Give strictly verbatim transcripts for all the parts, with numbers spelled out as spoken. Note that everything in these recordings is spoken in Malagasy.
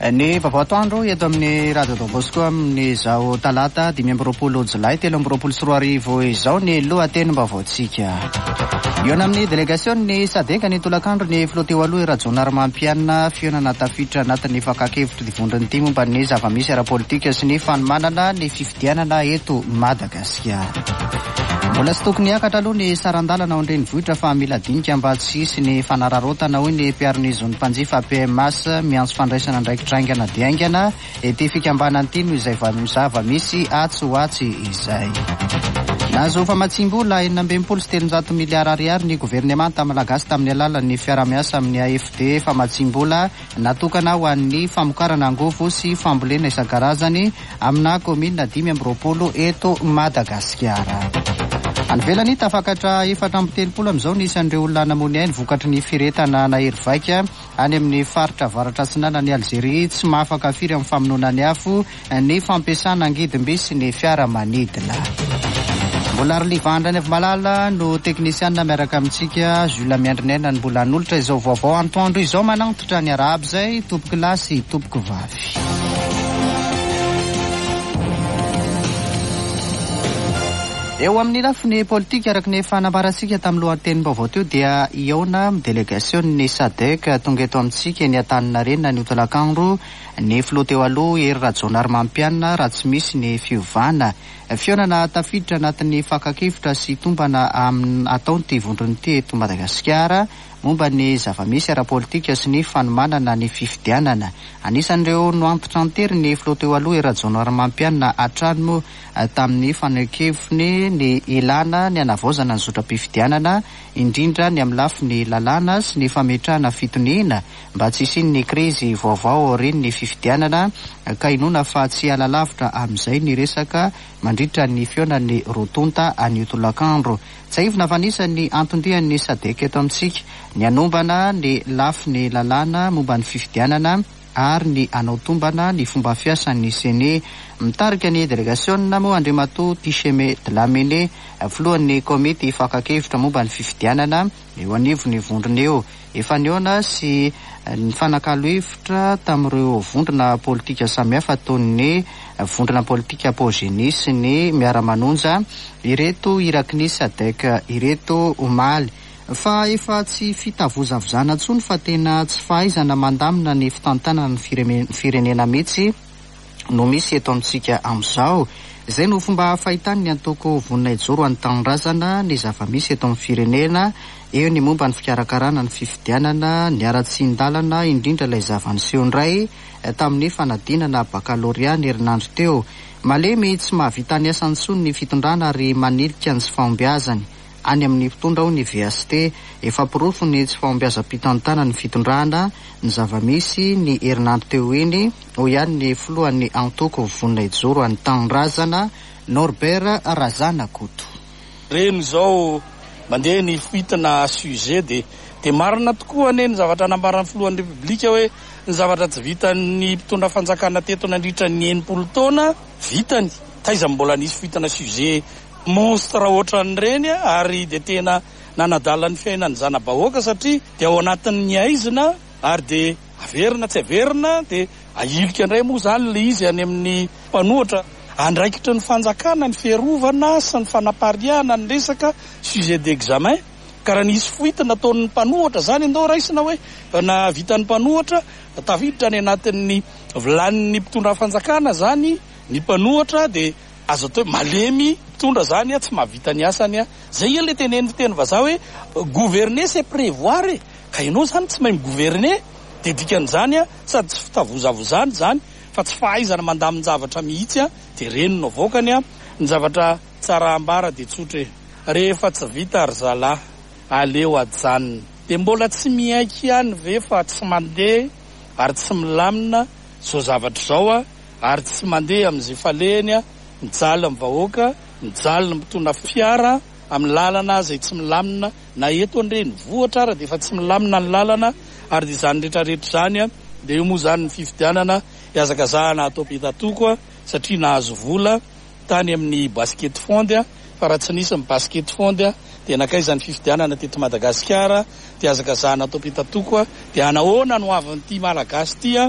Ny vaovao atoandro eto amin'ny Radio Don Bosco amin'ny izao talata dimy amby roapolo jolay telo amby roapolo sy roa arivo izao ny lohatenim-baovaontsika. Eo amin'ny delegation'ny Sadeka ny tolakandro ny filoteo aloha Rajonar Mampianina fionana tafiditra anatin'ny fakakevitry divondriny ity momba ny zava-misy ara-politika sy ny fanomanana ny fifidianana eto Madagasikara. Mbola sy tokony hiakatra aloha ny sarandalana ao an-drenivohitra fa mila dinika mba tsy hisy ny fanararotana hoy ny mpiaron'izony mpanjifa P M S miantso fandraisana ndraikitraingana diaingana ety fikambanana ity noho izay zava-misy atsy ho atsy izay. Nahazo famatsim-bola enina amby enimpolo sy telonjato miliara ariary ny governemanta malagasy tamin'ny alalan'ny fiara-miasa amin'ny A F D famatsim-bola natokana ho an'ny famokarana angovo sy fambolena isan-karazany amina komina dimy amby roapolo eto Madagasikara. Any velany tafakatra efatra amby telopolo amin'izao ny isan'ireo olona namony ainy vokatry ny firetana na hery vaika any amin'ny faritra avaratra atsinana ny Algeria tsy mahafaka firy amin'ny famonoana ny afo ny fampiasana angidimby sy ny fiaramanidina. Mbola ary livandra ny avy malala no teknisianina miaraka amintsika Jules Miandrinena ny mbola nolotra izao vaovao antoandro izao manantitra ny arahaba izay tompoko lahy sy tompoko vavy. Eo amin'ny lafiny politika araka ny fanambarantsika tamin'ny lohatenim-baovao teo dia iona amin'ny delegation'ny Sadek tonga eto amintsika ny Antaninarenina ny tolakandro ny filoteo aloha ery Rajonar Mampianina raha tsy misy ny fiovana fionana tafiditra anatin'ny fakakevitra sy tombana ataony ty vondrony ity eto Madagasikara momba ny zava-misy ara-politika sy ny fanomanana ny fifidianana. Anisan'ireo no antitra antery ny filoteo aloha ery Rajonar Mampianina atrano tamin'ny fanekeviny ny ilana ny anavaozana ny zotra-pifidianana indrindra ny amin'ny lafiny lalàna sy ny fametrahana fitoniana mba tsy hisiany ny krizy vaovao aorian'ny ny fifidianana ka inona fa tsy alalavitra amin'izay ny resaka mandritra ny fionan'ny rotonta an'io tolakandro. Tsaivina vanisany antondian'ny Sadek eto amintsika ny anombana ny lafiny lalàna momba ny fifidianana ary ny anao tombana ny fomba fiasan'ny sene mitarika ny delegationina moa Andriamato Tisheme Dlamini filohan'ny komity fakakevitra momba ny fifidianana eo anivo ny vondrona eo efa niona sy ny fanakalo hevitra tamin'ireo vondrona politika samihafa toy ny vondrona politika apogeny sy ny miara-manonja ireto iraky ny Sadek ireto omaly fa efa tsy fitavozavozana tsony fa tena tsy fahaizana mandamina ny fitantanana ny firenena mihitsy no misy eto amintsika amin'izao. Izay no fomba fahitany ny antoko vonina ijoro any tanindrazana ny zava-misy eto amin'ny firenena eo ny momba ny fikarakarana ny fifidianana ny ara-tsindalana indrindra ilay zava-niseho indray tamin'ny fanadinana bakalorea ny herinandro teo. Malemy tsy mahavita ny asany tsony ny fitondrana ary manilika ny tsy fahombiazany any amin'ny mpitondra ho ny V S T efa pirofo ny tsy fahombiazam-pitantana ny fitondrana ny zava-misy ny herinandro teo iny ho ihany ny filohan'ny antoko vonina ijoro any tanindrazana Norbert Razanakoto. Reno zao mandeha ny fitana sujet de de marina tokoa ane ny zavatra nambaran'ny filohan'ny republika hoe ny zavatra tsy vitan'ny mpitondra fanjakana teto nandritra ny enimpolo taona vitany taiza mbola nisy fitana sujet monstre ohatran'ireny ary de tena nanadala ny fiainany zana-bahoaka satria de ao anatin'ny aizina ary de averina tsy averina de ailika indray moa zany le izy any amin'ny mpanohatra andraikitra ny fanjakana ny fiarovana sy ny fanapariana ny resaka sujet d'examen karaha nisy foita nataon'ny mpanohatra zany andao raisina hoe na vitan'ny mpanohatra tafiditra any anatin'ny vilanin'ny mpitondra fanjakana zany ny mpanohatra de azo atao malemy mpitondra zany a tsy mahavita ny asany a zay ile teneny fiteny vazaha hoe gouverner c'est prévoir e ka ianao zany tsy mahay migouverner de dikan'izany a sady tsy fitavozavozany zany fa tsy fahaizana mandamin-javatra mihitsy a de renino avoakany a ny zavatra tsara ambara de tsotra rehefa tsy vita ary zalahy aleo ajanona de mbola tsy miaiky ihany ve fa tsy mandeha ary tsy milamina zao zavatra zao a ary tsy mandeha amin'izay falehany a mijaly amin'ny vahoaka mijaly ny mpitondra fiara amin'ny lalana zay tsy milamina na eto andreny vohatra ara de efa tsy milamina ny lalana ary de zany rehetrarehetra zany a de io moa zany ny fifidianana iazakazahana atao petatoko a satria nahazo vola tany amin'ny basket fondy a fa raha tsy nisy ny basket fondy a de nakaiza ny fifidianana teto Madagasikara de azakazahana atao petatoko a de anahoana no avin'ity malagasy ty a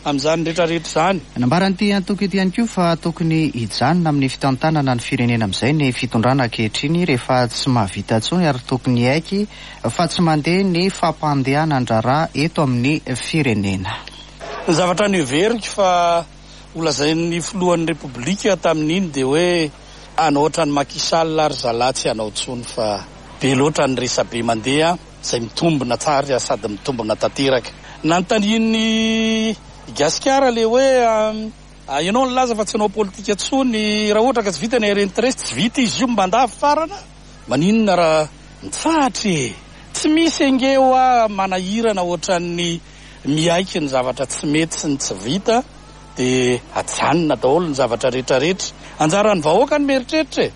amin'izany rehetrarehetra zany. Nambaran'ity antoky ity ihany koa fa tokony hijanona amin'ny fitantanana ny firenena amin'izay ny fitondrana ankehitriny rehefa tsy mahavita intsony ary tokony haiky fa tsy mandeha ny fampandehanan-draharaha eto amin'ny firenena. Ny zavatra niveriko fa olazain'ny filohan'ny repoblika tamin'iny dia hoe anao ohatran'ny Macky Sall ary Zala tsy hanao intsony fa be loatra ny resabe mandeha izay mitombona tsara sady mitombona tanteraka. Nanontanian'ny gasikara le hoe ianao ny laza fa tsy anao politika intsony raha ohatra ka tsy vita ny rentresy tsy vita izy io mba farana maninona raha mitsahatra tsy misy engeo a manahirana ohatran'ny miaiky ny zavatra tsy mety sy ny tsy vita dia ajanona daholo ny zavatra rehetrarehetra anjaran'ny vahoaka ny mieritreritra.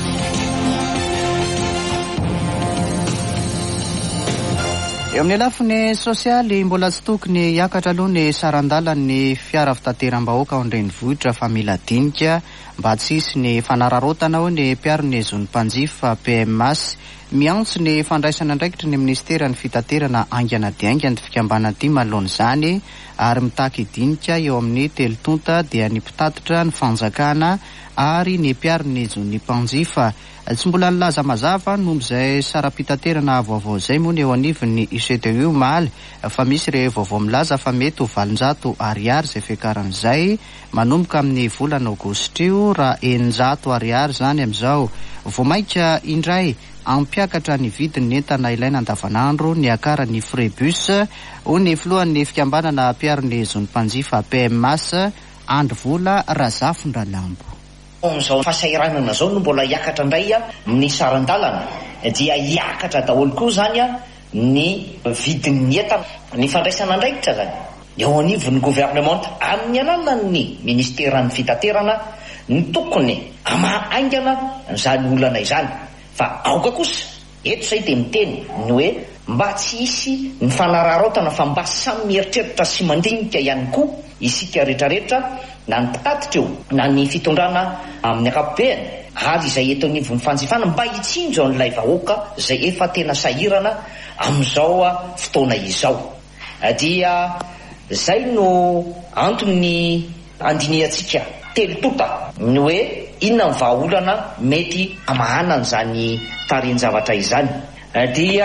Eo amin'ny lafiny sosialy mbola tsy tokony hiakatra aloha ny sarandalan'ny fiara fitateram-bahoaka ao an-drenivohitra fa mila dinika mba tsy hisy ny fanararotana ao ny mpiaro-ny zon'ny mpanjifa P M S. Miantso ny fandraisana andraikitra ny ministeran'ny fitaterana aingana dia aingana ny fikambanan'ity manoloana izany ary mitaky dinika eo amin'ny telotonta dia ny mpitatitra ny fanjakana ary ny mpiaro-ny zon'ny mpanjifa. Tsy mbola nilaza mazava nombo izay saram-pitaterana vaovao izay moa ny eo anivon'ny I C T U maly fa misy ireo vaovao milaza fa mety ho valonjato ariary izay fiakaran'izay manomboka amin'ny volana aogositra io raha eninjato ariary izany amin'izao. Voamaika indray ampiakatra ny vidin'ny entana ilaina andavanandro ny akaran'ny Frébus ho ny filohan'ny fikambanana mpiaro-ny zon'ny mpanjifa P M S andro vola Razafindralambo. Amin'izao fahasahiranana zao no mbola hiakatra indray amin'ny sarandalana dia hiakatra daholo koa zany a ny vidin'ny entana ny fandraisana andraikitra zany eo anivon'ny gouvernemanta amin'ny alalan'ny ministeran'ny fitaterana ny tokony ama-aingana izany olana izany. Fa aoka kosa eto izay dia miteny ny hoe mba tsy hisy ny fanararotana fa mba samy mieritreritra sy mandinika ihany koa isika rehetrarehetra na ny mpitatitra eo na ny fitondrana amin'ny ankapobeny ary izay eto anivon'ny fanjifana mba hitsinjo an'ilay vahoaka izay efa tena sahirana amin'izao fotoana izao. Dia izay no antony andiniantsika telotonta ny hoe inona ny vahaolana mety amahana an'izany tarian-javatra izany. Dia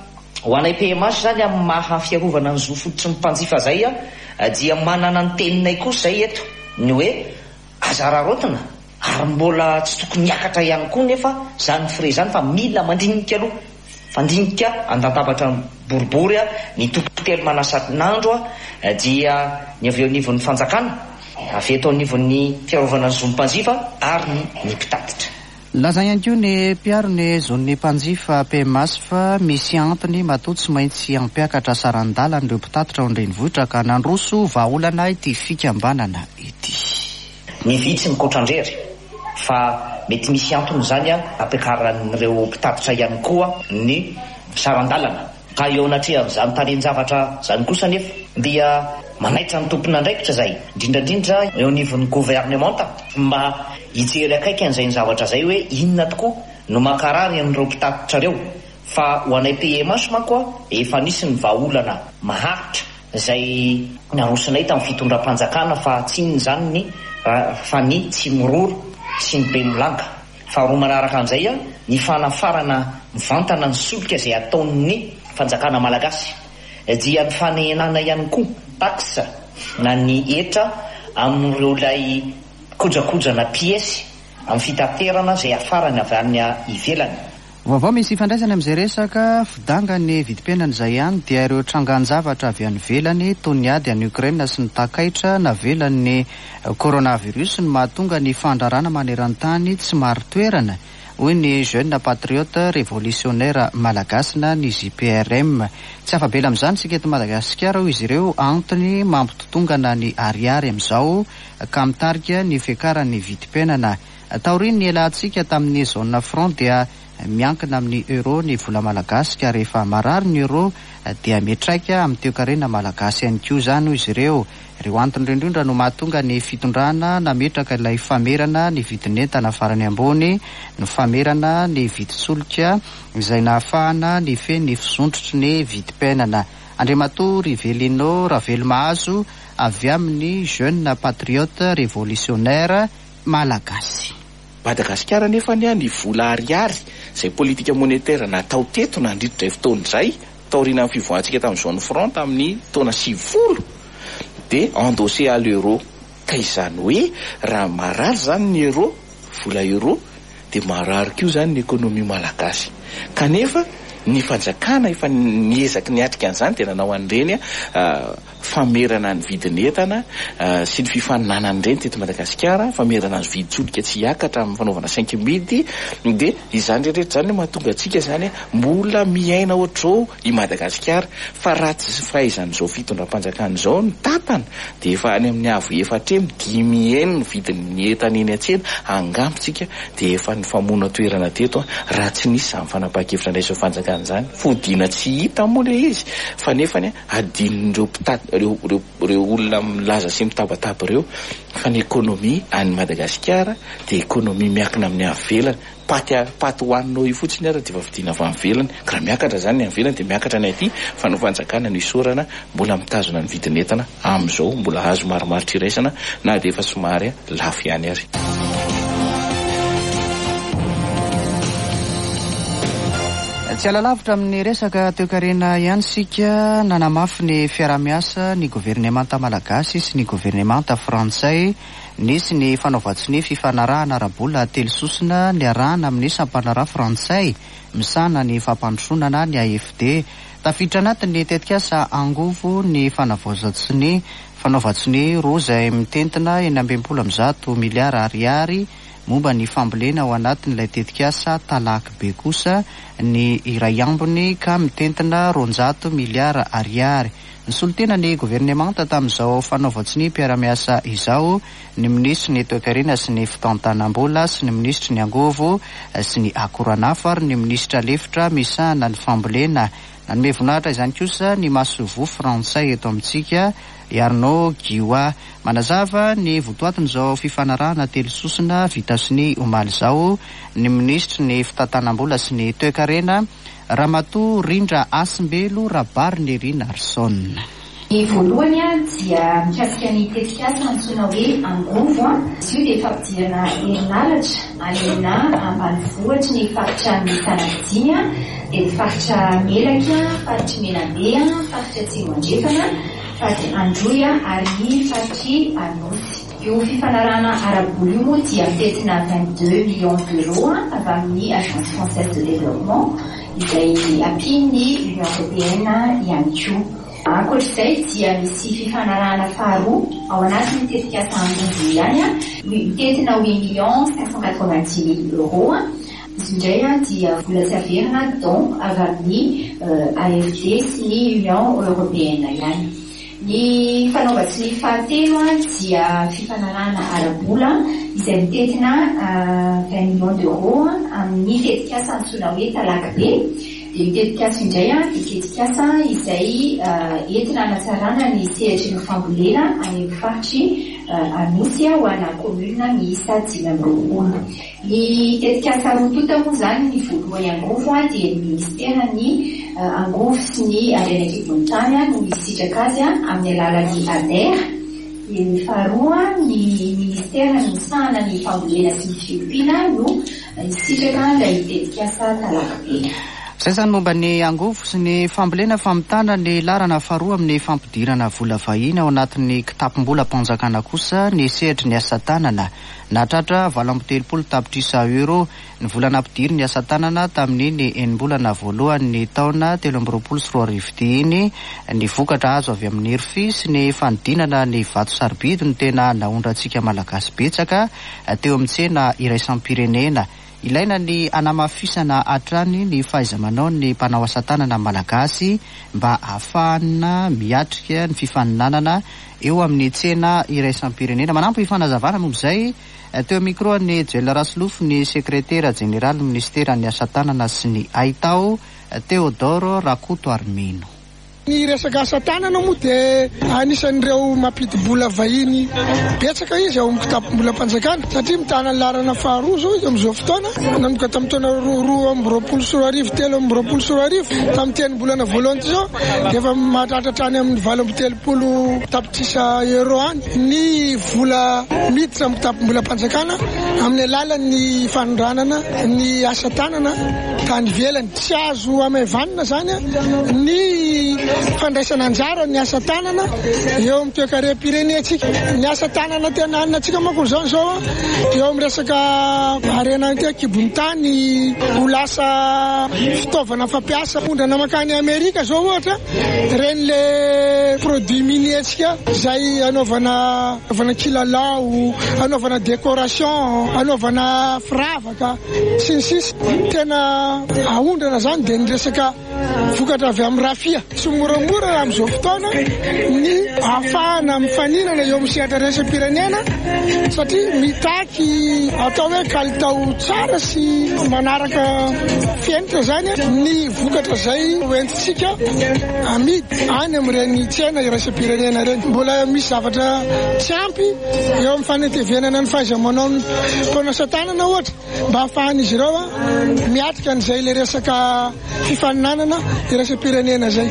ho anay P M S zany amin'ny maha fiarovana ny zo fototry ny mpanjifa zay a dia manana ny teninay kosa zay eto ny hoe azararotana ary mbola tsy tokony hiakatra ihany koa nefa zany fre zany fa mila mandinika aloha fandinika andatabatra boribory a ny toko telo manasatin'andro a dia ny avy eo anivon'ny fanjakana avy eto anivon'ny fiarovana ny zon'ny mpanjifa ary ny mpitatitra. Laza ihany koa ny mpiaro-ny zon'ny mpanjifa P M S fa misy antony matoa tsy maintsy ampiakatra sarandalana ireo mpitatitra ao an-drenivohitra ka nandroso vahaolana ity fikambanana ity. Ny vitsy mikotrandrery fa mety misy antony zany a ampiakaran'ireo mpitatitra ihany koa ny sarandalana ka eo anatria amin'izany tarian-javatra zany kosa nefa dia manaitra ny tompona andraikitra zay indrindrandrindra eo anivon'ny gouvernemanta mba hijery akaiky an'izay ny zavatra zay hoe inona tokoa no makarary amin'ireo mpitatitra reo. Fa ho anay P M S manko efa nisy ny vahaolana maharitra izay narosinay tamin'ny fitondram-panjakana fa tsinony zany ny fa ny tsy miroro sy ny be milanga. Faharoa manaraka an'izay a ny fanafarana mivantana ny solika izay ataon'ny fanjakana malagasy dia ny fanehenana ihany koa taxa na ny etra amin'ireo lay kojakojana piesy amin'ny fitaterana izay afarany avy any ivelany. Vaovao misy ifandraisana amin'izay resaka fidanga ny vidim-piainana izay ihany dia ireo trangan-javatra avy any ivelany toy ny ady any Ukraina sy ny takaitra navelan'ny coronavirus ny mahatonga ny fandrarana maneran-tany tsy maro toerana hoy ny jeune patriote révolutionnaire malagasy na ny J P R M. Tsy afabela amin'izany sika eto Madagasikara ho izy ireo antony mampitotongana ny ariary amin'izao ka mitarika ny fiakaran'ny vidim-piainana. Taoriny ny elantsika tamin'ny zone front dia miankina amin'ny euro ny vola malagasy ka rehefa marary ny euro dia mitraika amin'ny toe-karena malagasy ihany koa izany ho izy ireo. Ireo antony indrindra no mahatonga ny fitondrana nametraka ilay famerana ny vidin'entana farany ambony, ny famerana ny vidin-solika izay nahafahana ny fe ny fizontritry ny vidim-piainana. Andriamatoa Rivelino Ravelo Mahazo avy amin'ny jeune patriote révolutionnaire malagasy. Madagasikara nefa ny ny vola ariary izay politika monetaire natao teto nandritra fotoana izay taoriana amin'ny fivoahantsika tamin'ny zone franc tamin'ny taona sivifolo dia endossé à l'euro. Ka izany hoe raha marary zany ny euro, vola euro, dia marary koa zany ny ekonomia malagasy. Kanefa ny fanjakana efa niezaky niatrika an'izany dia nanao an'ireny uh, famerana ny vidin'entana uh, sy ny fifaninana an'ireny teto Madagasikara, famerana ny vidin-tsodika tsy hiakatra amin'ny fanaovana cinq midi, dia izany rehetra zany mahatonga antsika zany mbola miaina ohatr'izao i Madagasikara, fa ratsy fahaizan'izao fitondram-panjakana izao ny tapana dia efa any amin'ny avo efatra emy dimy eny ny vidin'ny entana eny an-tsena, angambontsika dia efa ny famona toerana teto raha tsy nisy izany fanapahan-kevitra indraiso fanjakana zany fodina tsy hita moa le izy, fa nefany adin'ireo mpitady reo reo reo olona milaza sy mitabataba reo fa ny ekonomia any Madagasikara dia ekonomia miakina amin'ny avelany. Paty paty hoaninao io fotsiny ara dia efa vidina avy amin'ny velany, ka raha miakatra zany ny avelany dia miakatra ny aty, fa no fanjakana ny sorana mbola mitazona ny vidin'entana amin'izao mbola azo maromaritra iraisana na dia efa somary lafo ihany ary. Tsy alalavitra amin'ny resaka toe-karena ihany sika, nanamafy ny fiaramiasa ny gouvernemanta malagasy sy ny gouvernemanta frantsay nisy ny fanaovatsy ny fifanarahana ara-bola telo sosona ny arahana amin'ny sampanaraha frantsay misana ny fampandrosonana ny A F D. Tafiditra anatiny tetikasa angovo ny fanavaozatsy ny fanaovatsy ny roa izay mitentina eny ambin'ny-polo amby zato miliara ariary momba ny fambolena ao anatin'ilay tetikasa talaky be kosa ny iray ambiny ka mitentina roanjato miliara ariary. Nisolo tena ny gouvernemanta tamin'izao fanaovatsy ny mpiaramiasa izao ny ministry ny toe-karena sy ny fitantanam-bola sy ny ministry ny angovo sy ny akoranafa ary ny ministra lefitra misahana ny fambolena. Nanome vonahitra izany kosa ny masovo frantsay eto amintsika Arnaud Guioa manazava ny votoatin'izao fifanarahana telo sosona vita sy ny omaly izao ny ministry ny fitantanam-bola sy ny toe-karena Ramatoa Rindra Asimbelo Rabary Nerina Arson. Ny voalohany a dia mikasika ny tetikasa antsoina hoe angovo a, izy io dia fampidirana herinaratra alena ambanivohitra ny faritra Misanadiny a, dia faritra Melaka, faritra Menabe, faritra Atsimo Andrefana, faritra Androy ary ny faritra Anosy. Io fifanarahana ara-bola io moa dia mitentina vingt-deux millions d'euros avy amin'ny Agence Française de Développement izay ampiny Union Européenne ihany koa. Ankoatr'izay dia misy fifanarahana faharoa ao anatin'ny tetikasa angovo ihany a, mitentina huit millions cinq cent quatre-vingt-dix mille euros. Izy indray dia vola tsy averina donc avy amin'ny A F D sy ny Union Européenne ihany. Ny fanaovatsy ny fahatelo dia fifanarahana ara-bola izay mitentina vingt millions d'euros amin'ny tetikasa antsoina hoe talaky be. Dia tetikasa indray dia tetikasa izay entina hanatsarana ny sehatry ny fambolena any amin'ny faritry Anosy ho ana commune miisa dimy amby roapolo. Ny tetikasa roa tota moa zany ny voalohany angovo dia ny ministera ny angovo sy ny arenakibonitany no misitraka azy amin'ny alalan'ny A D E R. Ny faharoa ny ministera no misahana ny fambolena sy ny fiompiana no misitraka ilay tetikasa talaky be. Izay zany momba ny angovo sy ny fambolena famitana ny larana faharoa amin'ny fampidirana vola vahiny ao anatin'ny kitapom-bola mpanjakana kosa ny sehatry ny asa tanana. Nahatratra valo amby telopolo tapitrisa euro ny vola nampidiry ny asa tanana tamin'ny ny enim-bolana voalohan'ny taona telo amby roapolo sy roa arivo dimy ny vokatra azo avy amin'ny rify sy ny fanodinana ny vato sarobidy no tena naondrantsika malagasy betsaka teo amin'ny tsena iraisam-pirenena. Ilaina ny anamafisana hatrany ny fahaiza-manao ny mpanao asa tanana malagasy mba ahafahana miatrika ny fifaninanana eo amin'ny tsena iraisam-pirenena. Manampy ifanazavana moa izay teo micro ny Joel Raslofo ny sekretera jeneraly ministera ny asa tanana sy ny haitao Teodoro Rakoto Armino. Ny resaka asa tanana moa dia anisan'ireo mampidi-bola vahiny betsaka izy ao amin'ny kitapo-bolam-panjakana satria mitana ny lalana faharoa zao izy amin'izao fotoana nanomboka tamin'ny taona roa amby roapolo sy roa arivo telo amby roapolo sy roa arivo tamin'ny teny bolana voalohany ty zao dia efa mahatratra any amin'ny valo amby telopolo tapitrisa euro any ny vola miditra amin'ny kitapo-bolam-panjakana amin'ny alalan'ny fanondranana ny asa tanana tany velany. Tsy azo amaevanina zany ny fandraisana anjara ny asa tanana eo amin'ny toe-karem-pirenentsika. Ny asa tanana tena aninatsika manko zao zao eo amin'ny resaka arena ty kibony tany ho lasa fitaovana fampiasa fondrana makany Amerika zao ohatra reny le produit minietsika izay anaovana anaovana kilalao, anaovana décoration, anaovana firavaka sy ny sisa. Tena ahondrana zany dia ny resaka vokatra avy amin'ny rafia. Tsy moramora amin'izao fotoana ny ahafahana mifaninana eo amin'ny sehatra raisam-pirenena satria mitaky atao hoe kalitao tsara sy manaraka fenitra zany ny vokatra zay hoentintsika amidy any amin'ireny tsena raisam-pirenena ireny. Mbola misy zavatra tsy ampy eo amin'ny fanetevenana ny fahaiza-manao ny mpanasa tanana ohatra mba ahafahan'izy ireo miatrika an'izay le resaka fifaninanana raisam-pirenena zay.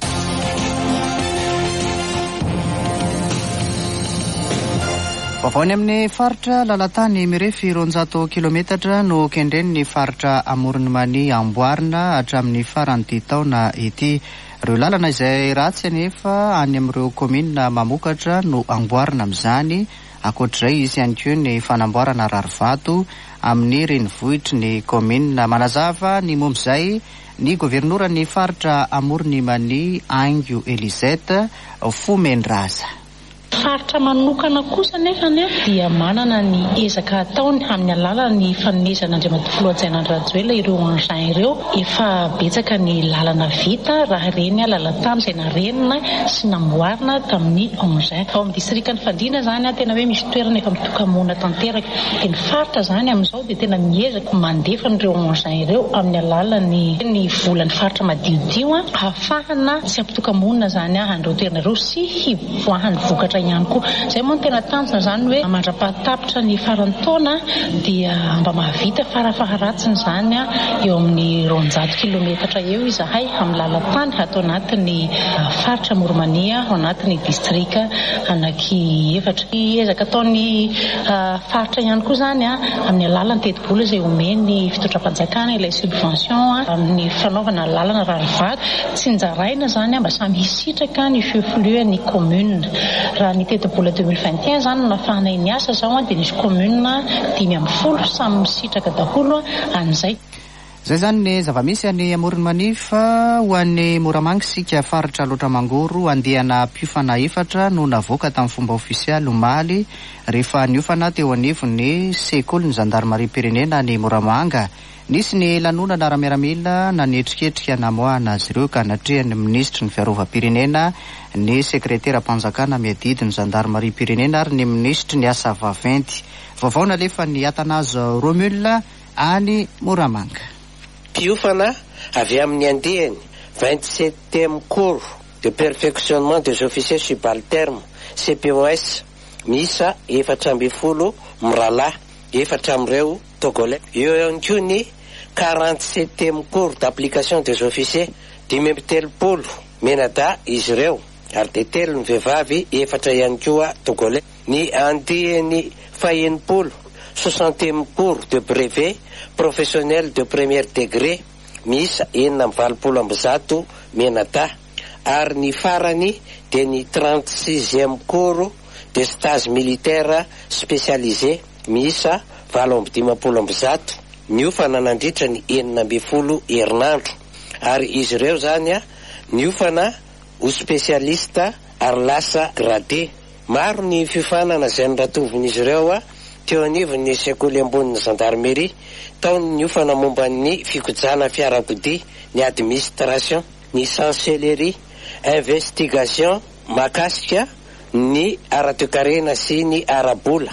Vaovany amin'ny faritra lalatany mirefy roanjato kilometatra no kendreny ny faritra amoron'ny mani amboarina hatramin'ny faran'ity taona ity. Ireo lalana izay ratsy anefa any amin'ireo komina mamokatra no amboarina amin'izany. Ankoatr'izay izy ihany koa ny fanamboarana rarivato amin'ny renivohitry ny komina manazava ny momba izay ny governoran'ny faritra amoron'ny mani Aingo Elisette Fomendraza. Faritra manokana kosa nefany dia manana ny ezaka ataony amin'ny alalan'ny fanomezana Andriamatoa Rajoelina ireo engin ireo. Efa betsaka ny lalana vita raha ireny lalatany izay narenina sy namboarina tamin'ny engin. Ao amin'ny distrikan'ny Fandriana zany tena hoe misy toerana efa mitoka-monina tanteraka. Dia ny faritra zany amin'izao dia tena miezaka mandefa ireo engin ireo amin'ny alalan'ny ny volan'ny faritra madiodio ahafahana sy ampitoka-monina zany an'ireo toerana ireo sy hivoahan'ny vokatra ihany koa. Izay moa no tena tanjona zany hoe mandrapahatapitra ny faran'ny taona dia mba mahavita farafaharatsiny zany eo amin'ny roanjato kilometatra eo izahay amin'ny lalatany atao anatin'ny faritra Moromania ao anatin'ny distrika anaky efatra. Ezaka ataon'ny faritra ihany koa zany amin'ny alalan'ny teti-bola izay omeny fitondram-panjakana ilay subvention amin'ny fanaovana lalana rarivato tsy njaraina zany mba samy hisitraka ny chef-lieu-ny commune. Raha ny teti-bola deux mille vingt et un zany nafahana iny asa zao dia nisy commune dimy amby folo samy misitraka daholo an'izay. Zay zany ny zava-misy any amoron'ny manifa ho an'ny Moramanga faritra loatra mangoro andehana mpiofana efatra no navoaka tamin'ny fomba ofisialy omaly rehefa niofana teo anivon'ny sekoly ny zandarmaria pirenena ny Moramanga. Nisy ny lanonana ara-miaramila na nietriketrika namoahana azy ireo ka natrehan'ny ministry ny fiarovam-pirenena, ny sekretera mpanjakana miadidi ny zandarmaria pirenena ary ny ministry ny asa vaventy. Vaovao nalefa ny Atanazo Romula any Moramanga. Piofana avy amin'ny andehany vingt-septième cours de perfectionnement des officiers subalternes C P O S misa efatra amby folo mirala efatra am'ireo togolais. Eo ihany koa ny quarante-septième cours d'application des officiers dimy amby telopolo menada izy ireo ary de telo ny vehivavy efatra ihany koa togolais. Ny andehany faha-enimpolo soixantième cours de brevet professionnel de premier degré misa enina amby valopolo amby zato menada ary ny farany de ny trente-sixième cours de stage militaire spécialisé misa valo amby dimapolo amby zato niofana nandritra ny enina amby folo herinandro ary izy ireo zany a niofana ho spécialiste ary lasa gradé. Maro ny fifanana izay niratovin'izy ireo a teo anivon'ny sekoly amboniny gendarmerie taony niofana momba ny fikojana fiarakodia, ny administration, ny chancellerie, investigation makasika ny ara-toekarena sy ny arabola,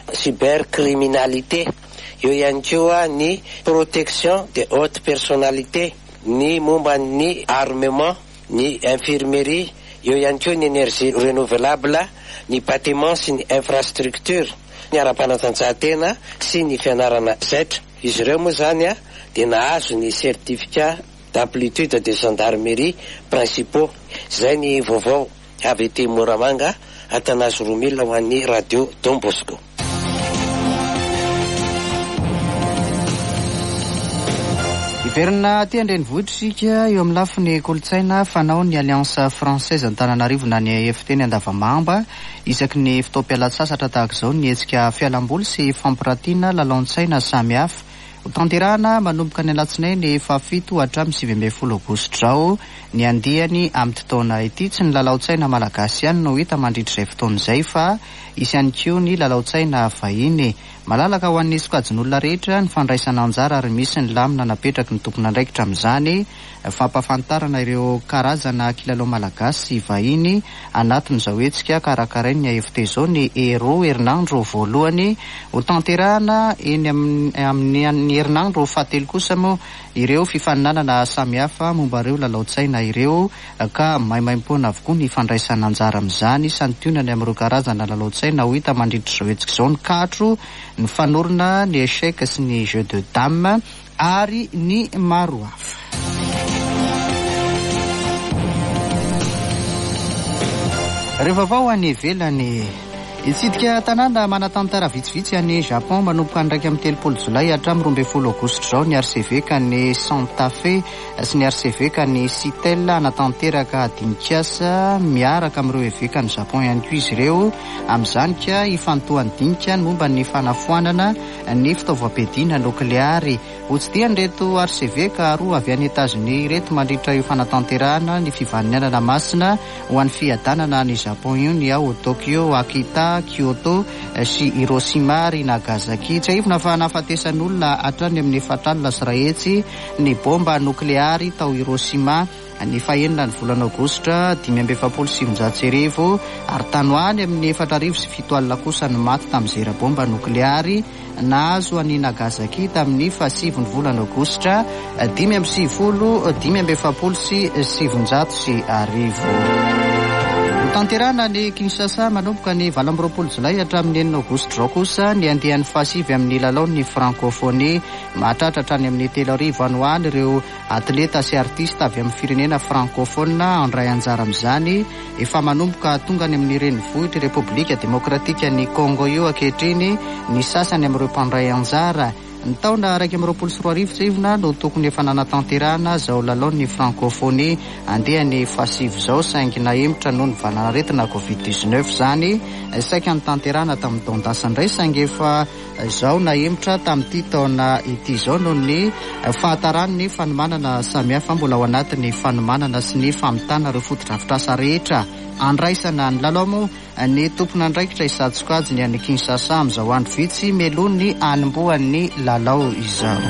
cybercriminalité, eo ihany koa ny protection de haute personnalité, ny momba ny armement, ny infirmerie, eo ihany koa ny énergie renouvelable, ny bâtiment sy ny infrastructure, ny ara-panatanjahantena sy ny fianarana zaitra. Izy ireo moa zany a dia nahazo ny certificat d'amplitude de gendarmerie principaux. Zay ny vaovao avy ety Moramanga, Atanazo Romila ho an'ny radio Don Bosco. Iverina aty an-drenivohitra isika eo amin'ny lafiny kolontsaina fanao ny Alliance Française Antananarivo na ny A F T ny Andavamamba isaky ny fotoam-pialatsasatra tahaka izao ny hetsika fialamboly sy fampirantiana lalaon-tsaina samihafa ho tanterahana manomboka ny alatsinainy fafito hatramin'ny sivy ambin'ny folo aogositra izao ny andihany amin'ny fotoana ity. Tsy ny lalao-tsaina malagasy ihany no hita mandritra izay fotoana izay fa isy ihany koa ny lalao-tsaina vahiny. Malalaka ho an'ny sokajin'olona rehetra ny fandraisana anjara ary misy ny lamina napetraky ny tompona andraikitra amin'izany fampafantarana ireo karazana kilalao malagasy sy vahiny anatin'izao hetsika karakarainy A F T izao ny Hero herinandro voalohany ho tanterahana eny amin'ny herinandro fahatelo kosa moa ireo fifaninanana samihafa momba ireo lalao-tsaina ireo ka maimaim-poana avokoa ny fandraisana anjara amin'izany santionany amin'ireo karazana lalao-tsaina ho hita mandritra izao hetsika izao ny katro, ny fanorona, ny échec sy ny jeu de dame ary ny maro hafa. Rehefa avao any ivelany itsidika tanàna manatantara vitsivitsy any Japon manomboka ndraiky amin'ny telopolo jolay hatramin'ny roa ambin'ny folo aogositra izao ny R C V ka ny Santa Fe sy ny R C V ka ny Citel anatanteraka dinikasa miaraka amin'ireo eveka ny Japon ihany koa izy ireo amin'izany ka ifantohan'ny dinika ny momba ny fanafoanana ny fitaovam-piadiana nokleary. Hotsidiany reto R C V ka roa avy any États-Unis reto mandritra io fanatanterahana ny fivaninanana masina ho an'ny fiadanana ny Japon io ny ao Tokyo, Akita, Kyoto sy Hiroshima ary Nagasaki. Tsy aivona fa nahafatesan'olona hatrany amin'ny efatralina sy ray hetsy ny bomba nokleary tao Hiroshima ny fahenina ny volana aogositra dimy amby efapolo sy sivinjato sy arivo ary tanoany amin'ny efatra arivo sy fito alina kosa ny maty tamin'izay bomba nokleary nahazo any Nagasaki tamin'ny fahasivy ny volana aogositra dimy amby sivifolo dimy amby efapolo sy sivinjato sy arivo. Tanterana ny Kinshasa manomboka ny valo amby roapolo jolay hatramin'ny enina aogositra izao kosa ny andehan'ny fahasivy amin'ny lalao ny francophonie mahatratra hatrany amin'ny telo arivo any ho any ireo atleta sy artista avy amin'ny firenena francophone andray anjara amin'izany efa manomboka tonga any amin'ny renivohitra Repoblika Demokratika ny Congo io ankehitriny ny sasany amin'ireo mpandray anjara. Ny taona raiky amby roapolo sy roa arivo tsy ivona no tokony efa nanatanterahana izao lalao ny francophonie andehan'ny fahasivy izao saingy nahemitra noho ny valanaretina covid dix-neuf izany saika ny tanterahana tamin'ny taon-dasa indray saingy efa izao nahemitra tamin'ity taona ity izao noho ny fahatarany fanomanana samihafa mbola ao anatin'ny fanomanana sy ny famitana ireo fotodrafitrasa rehetra andraisana ny lalao moa ny tompona andraikitra isadsokajiny any Kinshasa amin'izao andro vitsy melony anomboan'ny lalao izao.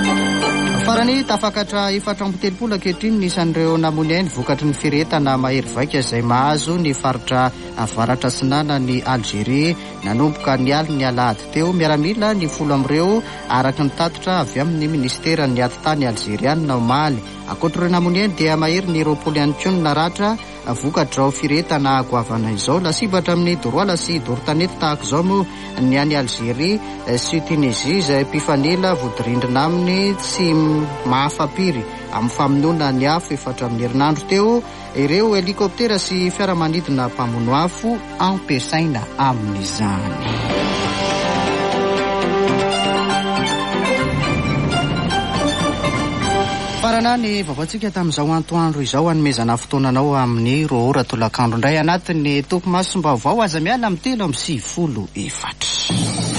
Farany tafakatra efatra amby telopolo ankehitriny nisan'ireo namony ainy vokatry ny firetana mahery vaika izay mahazo ny faritra avaratra sinana ny Algerie nanomboka ny aly ny alahady teo miaramila ny folo amin'ireo araky ny tatitra avy amin'ny ministera ny atitany algeriana omaly. Akoatr'ireo namony ainy dia mahery ny roapolo ihany koa ny naratra vokadrao firetana goavana izao lasibatra amin'ny doroala sy dorotanety tahaka izao moa ny any Algerie sy Tunisie izay mpifanila vodirindrina aminy tsy mahafapiry amin'ny famonoana ny afo efatra amin'ny herinandro teo ireo helikoptera sy fiaramanidina mpamono afo ampiasaina amin'izany. Farana ny vavantsika tamin'izao antoandro izao anomezana fotoananao amin'ny roa ora tolakandro indray anatin'ny toko masombaovao aza miala amin'ny telo amby sivifolo efatra.